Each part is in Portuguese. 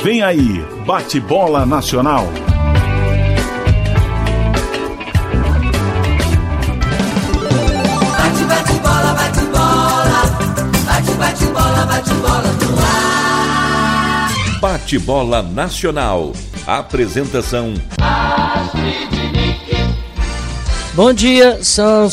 Vem aí, Bate-Bola Nacional. Bate-bola, bate-bola. Bate-bola, bate-bola no ar. Bate-Bola Nacional. Apresentação: Bom dia, são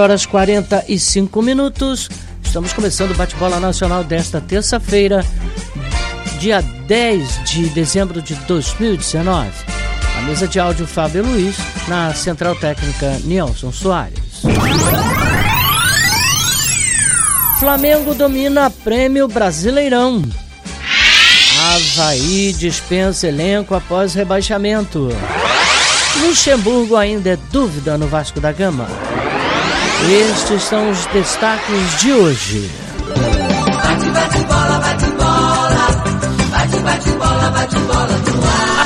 7h45. Estamos começando o Bate-Bola Nacional desta terça-feira, dia 10 de dezembro de 2019. A mesa de áudio Fábio Luiz, na central técnica Nilson Soares. Flamengo domina Prêmio Brasileirão. Avaí dispensa elenco após rebaixamento. Luxemburgo ainda é dúvida no Vasco da Gama. Estes são os destaques de hoje. Bate-bola, bate-bola. Bate-bola, bate-bola no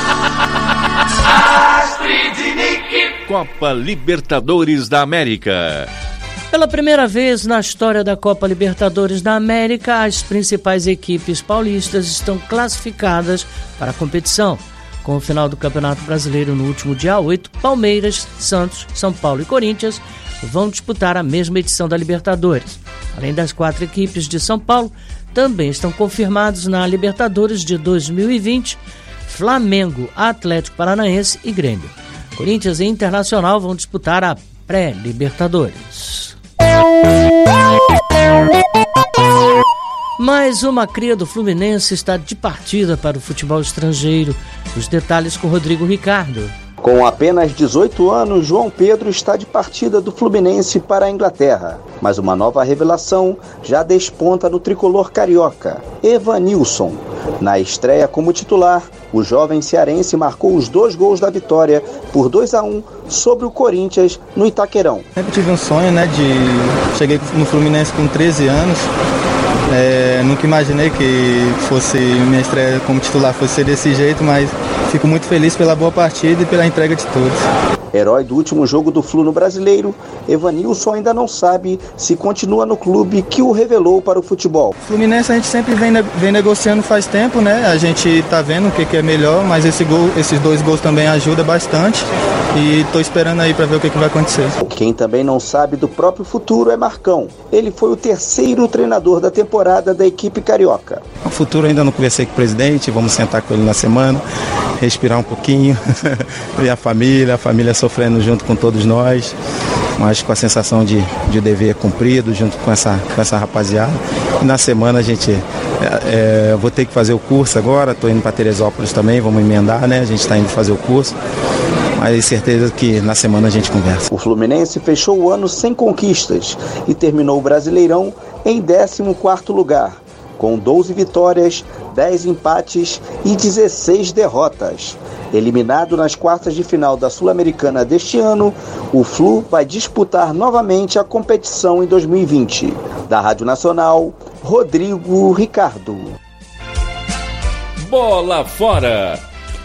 ar. Copa Libertadores da América. Pela primeira vez na história da Copa Libertadores da América, as principais equipes paulistas estão classificadas para a competição. Com o final do Campeonato Brasileiro no último dia 8, Palmeiras, Santos, São Paulo e Corinthians vão disputar a mesma edição da Libertadores. Além das 4 equipes de São Paulo, também estão confirmados na Libertadores de 2020 Flamengo, Atlético Paranaense e Grêmio. Corinthians e Internacional vão disputar a pré-Libertadores. Mais uma cria do Fluminense está de partida para o futebol estrangeiro. Os detalhes com Rodrigo Ricardo. Com apenas 18 anos, João Pedro está de partida do Fluminense para a Inglaterra. Mas uma nova revelação já desponta no tricolor carioca, Evanilson. Na estreia como titular, o jovem cearense marcou os 2 gols da vitória por 2-1 sobre o Corinthians no Itaquerão. Sempre tive um sonho, Cheguei no Fluminense com 13 anos. Nunca imaginei que minha estreia como titular fosse ser desse jeito, mas fico muito feliz pela boa partida e pela entrega de todos. Herói do último jogo do Flu no Brasileiro, Evanilson ainda não sabe se continua no clube que o revelou para o futebol. Fluminense a gente sempre vem negociando faz tempo, A gente está vendo o que é melhor, mas esses 2 gols também ajudam bastante e estou esperando aí para ver o que vai acontecer. Quem também não sabe do próprio futuro é Marcão. Ele foi o 3º treinador da temporada da equipe carioca. O futuro ainda não conversei com o presidente, vamos sentar com ele na semana, respirar um pouquinho, ver a família sofrendo junto com todos nós, mas com a sensação de dever cumprido junto com essa rapaziada. E na semana a gente vou ter que fazer o curso agora, estou indo para Teresópolis também, vamos emendar, A gente está indo fazer o curso, mas certeza que na semana a gente conversa. O Fluminense fechou o ano sem conquistas e terminou o Brasileirão em 14º lugar, com 12 vitórias, 10 empates e 16 derrotas. Eliminado nas quartas de final da Sul-Americana deste ano, o Flu vai disputar novamente a competição em 2020. Da Rádio Nacional, Rodrigo Ricardo. Bola fora.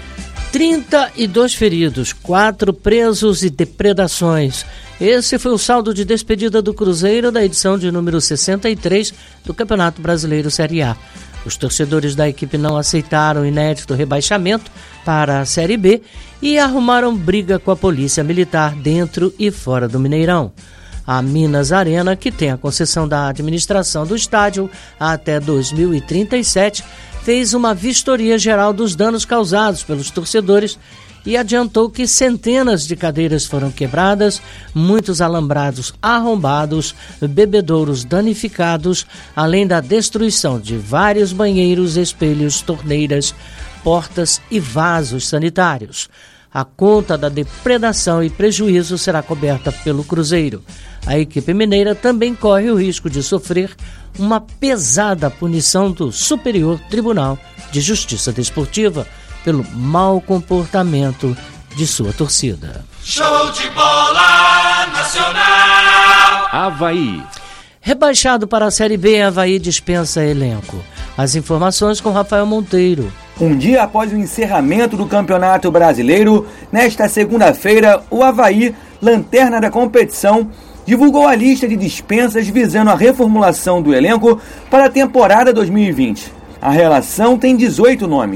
32 feridos, 4 presos e depredações. Esse foi o saldo de despedida do Cruzeiro da edição de número 63 do Campeonato Brasileiro Série A. Os torcedores da equipe não aceitaram o inédito rebaixamento para a Série B e arrumaram briga com a polícia militar dentro e fora do Mineirão. A Minas Arena, que tem a concessão da administração do estádio até 2037, fez uma vistoria geral dos danos causados pelos torcedores e adiantou que centenas de cadeiras foram quebradas, muitos alambrados arrombados, bebedouros danificados, além da destruição de vários banheiros, espelhos, torneiras, portas e vasos sanitários. A conta da depredação e prejuízo será coberta pelo Cruzeiro. A equipe mineira também corre o risco de sofrer uma pesada punição do Superior Tribunal de Justiça Desportiva pelo mau comportamento de sua torcida. Show de bola nacional. Avaí. Rebaixado para a Série B, Avaí dispensa elenco. As informações com Rafael Monteiro. Um dia após o encerramento do Campeonato Brasileiro, nesta segunda-feira, o Avaí, lanterna da competição, divulgou a lista de dispensas visando a reformulação do elenco para a temporada 2020. A relação tem 18 nomes,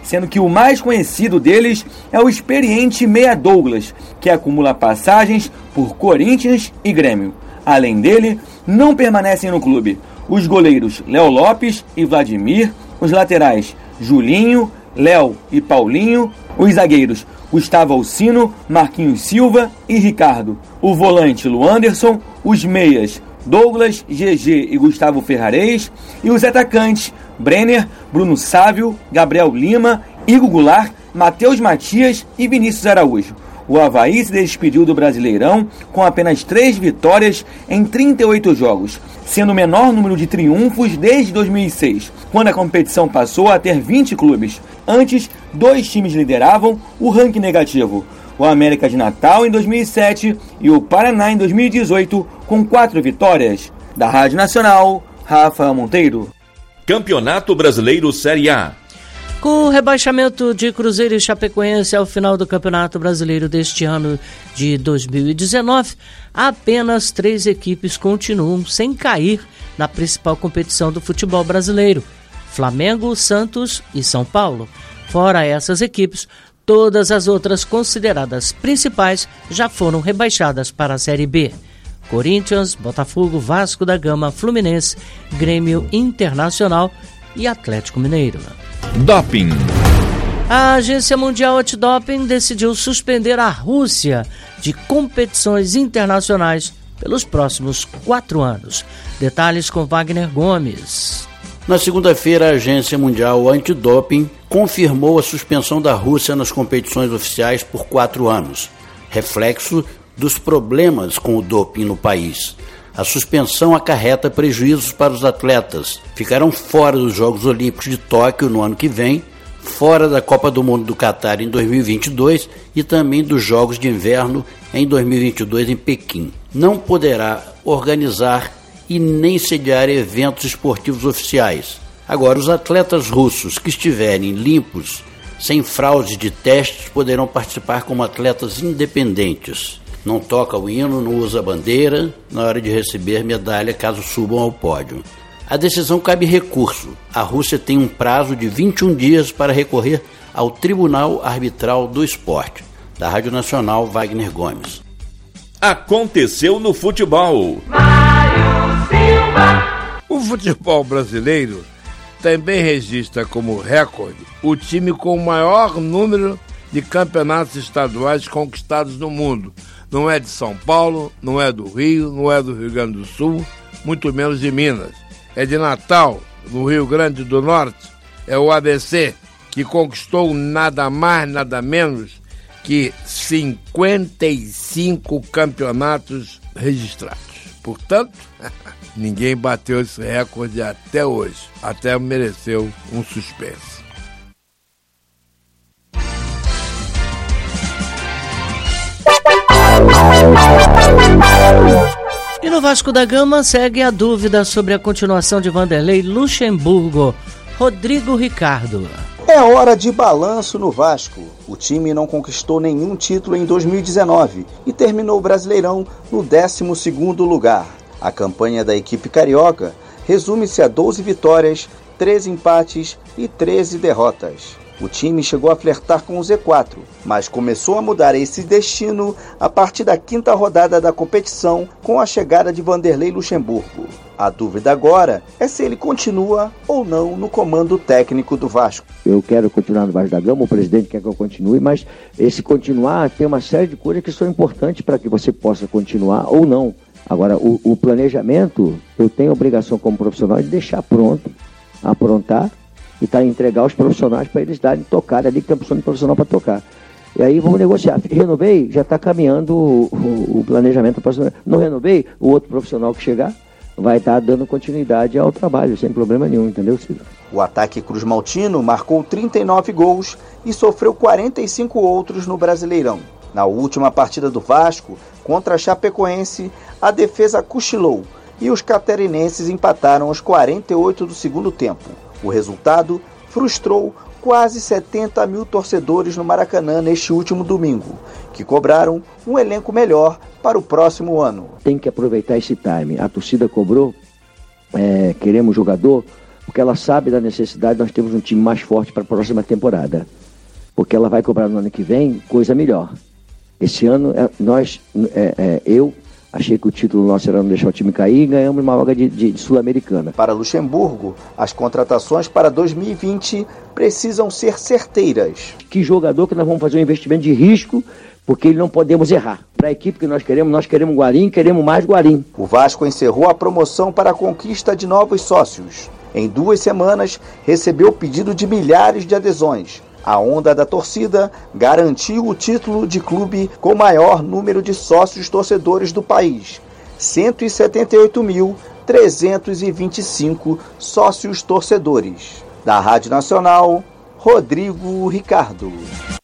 sendo que o mais conhecido deles é o experiente meia Douglas, que acumula passagens por Corinthians e Grêmio. Além dele, não permanecem no clube os goleiros Léo Lopes e Vladimir, os laterais Julinho, Léo e Paulinho, os zagueiros Gustavo Alcino, Marquinhos Silva e Ricardo, o volante Luanderson, os meias Douglas, GG e Gustavo Ferrarez e os atacantes Brenner, Bruno Sávio, Gabriel Lima, Igor Goulart, Matheus Matias e Vinícius Araújo. O Avaí se despediu do Brasileirão com apenas 3 vitórias em 38 jogos, sendo o menor número de triunfos desde 2006, quando a competição passou a ter 20 clubes. Antes, 2 times lideravam o ranking negativo: o América de Natal em 2007 e o Paraná em 2018, com 4 vitórias. Da Rádio Nacional, Rafael Monteiro. Campeonato Brasileiro Série A. Com o rebaixamento de Cruzeiro e Chapecoense ao final do Campeonato Brasileiro deste ano de 2019, apenas 3 equipes continuam sem cair na principal competição do futebol brasileiro: Flamengo, Santos e São Paulo. Fora essas equipes, todas as outras consideradas principais já foram rebaixadas para a Série B: Corinthians, Botafogo, Vasco da Gama, Fluminense, Grêmio, Internacional e Atlético Mineiro. Doping. A Agência Mundial Antidoping decidiu suspender a Rússia de competições internacionais pelos próximos 4 anos. Detalhes com Wagner Gomes. Na segunda-feira, a Agência Mundial Antidoping confirmou a suspensão da Rússia nas competições oficiais por 4 anos, reflexo dos problemas com o doping no país. A suspensão acarreta prejuízos para os atletas. Ficarão fora dos Jogos Olímpicos de Tóquio no ano que vem, fora da Copa do Mundo do Catar em 2022 e também dos Jogos de Inverno em 2022 em Pequim. Não poderá organizar e nem sediar eventos esportivos oficiais. Agora, os atletas russos que estiverem limpos, sem fraude de testes, poderão participar como atletas independentes. Não toca o hino, não usa bandeira na hora de receber medalha caso subam ao pódio. A decisão cabe recurso. A Rússia tem um prazo de 21 dias para recorrer ao Tribunal Arbitral do Esporte. Da Rádio Nacional, Wagner Gomes. Aconteceu no futebol. O futebol brasileiro também registra como recorde o time com o maior número de campeonatos estaduais conquistados no mundo. Não é de São Paulo, não é do Rio, não é do Rio Grande do Sul, muito menos de Minas. É de Natal, no Rio Grande do Norte. É o ABC, que conquistou nada mais, nada menos que 55 campeonatos registrados. Portanto, ninguém bateu esse recorde até hoje. Até mereceu um suspense. E no Vasco da Gama segue a dúvida sobre a continuação de Vanderlei Luxemburgo. Rodrigo Ricardo. É hora de balanço no Vasco. O time não conquistou nenhum título em 2019 e terminou o Brasileirão no 12º lugar. A campanha da equipe carioca resume-se a 12 vitórias, 13 empates e 13 derrotas. O time chegou a flertar com o Z4, mas começou a mudar esse destino a partir da 5ª rodada da competição com a chegada de Vanderlei Luxemburgo. A dúvida agora é se ele continua ou não no comando técnico do Vasco. Eu quero continuar no Vasco da Gama, o presidente quer que eu continue, mas esse continuar tem uma série de coisas que são importantes para que você possa continuar ou não. Agora, o planejamento, eu tenho a obrigação como profissional de deixar pronto, aprontar, e entregar os profissionais para eles darem tocar ali, que tem a opção de profissional para tocar. E aí vamos negociar. Renovei, já está caminhando o planejamento profissional. Não renovei, o outro profissional que chegar vai estar dando continuidade ao trabalho, sem problema nenhum, entendeu, Ciro? O ataque Cruz Maltino marcou 39 gols e sofreu 45 outros no Brasileirão. Na última partida do Vasco, contra a Chapecoense, a defesa cochilou e os catarinenses empataram aos 48 do segundo tempo. O resultado frustrou quase 70 mil torcedores no Maracanã neste último domingo, que cobraram um elenco melhor para o próximo ano. Tem que aproveitar esse time. A torcida cobrou, queremos jogador, porque ela sabe da necessidade, nós temos um time mais forte para a próxima temporada. Porque ela vai cobrar no ano que vem coisa melhor. Esse ano, eu achei que o título nosso era não deixar o time cair e ganhamos uma vaga de Sul-Americana. Para Luxemburgo, as contratações para 2020 precisam ser certeiras. Que jogador que nós vamos fazer um investimento de risco, porque não podemos errar. Para a equipe que nós queremos Guarim, queremos mais Guarim. O Vasco encerrou a promoção para a conquista de novos sócios. Em 2 semanas, recebeu pedido de milhares de adesões. A onda da torcida garantiu o título de clube com maior número de sócios torcedores do país. 178.325 sócios torcedores. Da Rádio Nacional, Rodrigo Ricardo.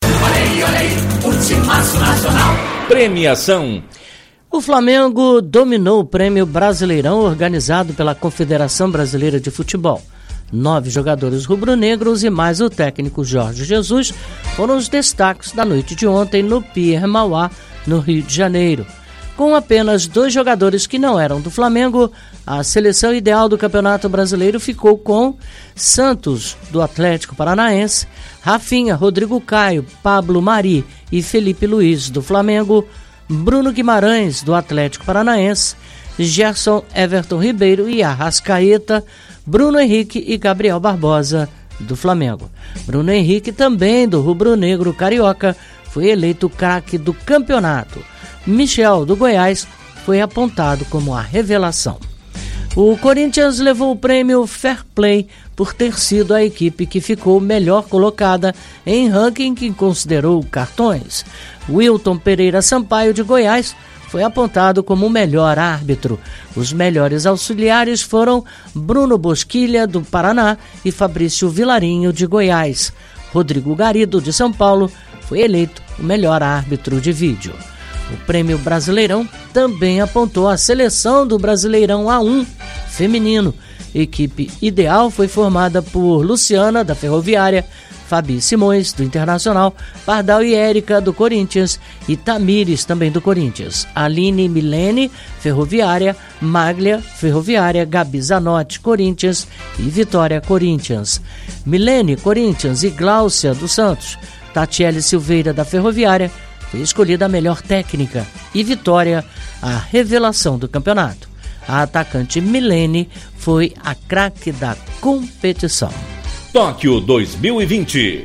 Premiação. O Flamengo dominou o Prêmio Brasileirão organizado pela Confederação Brasileira de Futebol. 9 jogadores rubro-negros e mais o técnico Jorge Jesus foram os destaques da noite de ontem no Pierre Mauá, no Rio de Janeiro. Com apenas 2 jogadores que não eram do Flamengo, a seleção ideal do Campeonato Brasileiro ficou com Santos, do Atlético Paranaense, Rafinha, Rodrigo Caio, Pablo Mari e Felipe Luiz, do Flamengo, Bruno Guimarães, do Atlético Paranaense, Gerson, Everton Ribeiro e Arrascaeta, Bruno Henrique e Gabriel Barbosa, do Flamengo. Bruno Henrique, também do rubro-negro carioca, foi eleito craque do campeonato. Michel, do Goiás, foi apontado como a revelação. O Corinthians levou o prêmio Fair Play por ter sido a equipe que ficou melhor colocada em ranking que considerou cartões. Wilton Pereira Sampaio, de Goiás, foi apontado como o melhor árbitro. Os melhores auxiliares foram Bruno Bosquilha, do Paraná, e Fabrício Vilarinho, de Goiás. Rodrigo Garido, de São Paulo, foi eleito o melhor árbitro de vídeo. O Prêmio Brasileirão também apontou a seleção do Brasileirão A1 feminino. Equipe ideal foi formada por Luciana, da Ferroviária, Fabi Simões, do Internacional, Pardal e Érica, do Corinthians, e Tamires, também do Corinthians. Aline Milene, Ferroviária, Maglia, Ferroviária, Gabi Zanotti, Corinthians e Vitória, Corinthians. Milene, Corinthians, e Gláucia, do Santos. Tatiele Silveira, da Ferroviária, foi escolhida a melhor técnica, e Vitória, a revelação do campeonato. A atacante Milene foi a craque da competição. Tóquio 2020.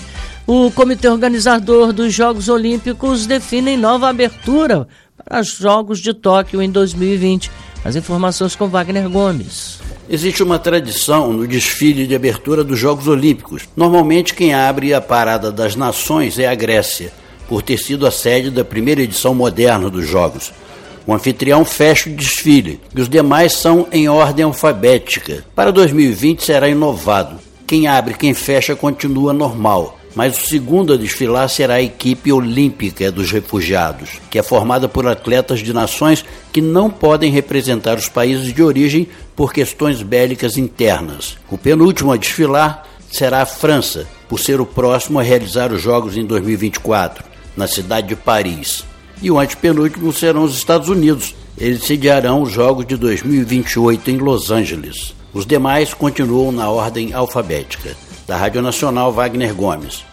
O comitê organizador dos Jogos Olímpicos define nova abertura para os Jogos de Tóquio em 2020. As informações com Wagner Gomes. Existe uma tradição no desfile de abertura dos Jogos Olímpicos. Normalmente quem abre a Parada das Nações é a Grécia, por ter sido a sede da primeira edição moderna dos Jogos. O anfitrião fecha o desfile e os demais são em ordem alfabética. Para 2020 será inovado. Quem abre e quem fecha continua normal, mas o segundo a desfilar será a equipe olímpica dos refugiados, que é formada por atletas de nações que não podem representar os países de origem por questões bélicas internas. O penúltimo a desfilar será a França, por ser o próximo a realizar os Jogos em 2024, na cidade de Paris. E o antepenúltimo serão os Estados Unidos. Eles sediarão os Jogos de 2028 em Los Angeles. Os demais continuam na ordem alfabética. Da Rádio Nacional, Wagner Gomes.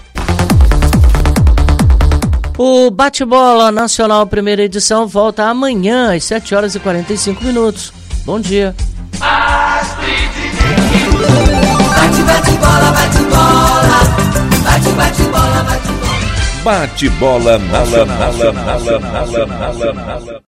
O Bate-Bola Nacional, primeira edição, volta amanhã às 7h45. Bom dia. Bate-bola, bate-bola. Bate-bola, bate-bola. Bate-bola nacional.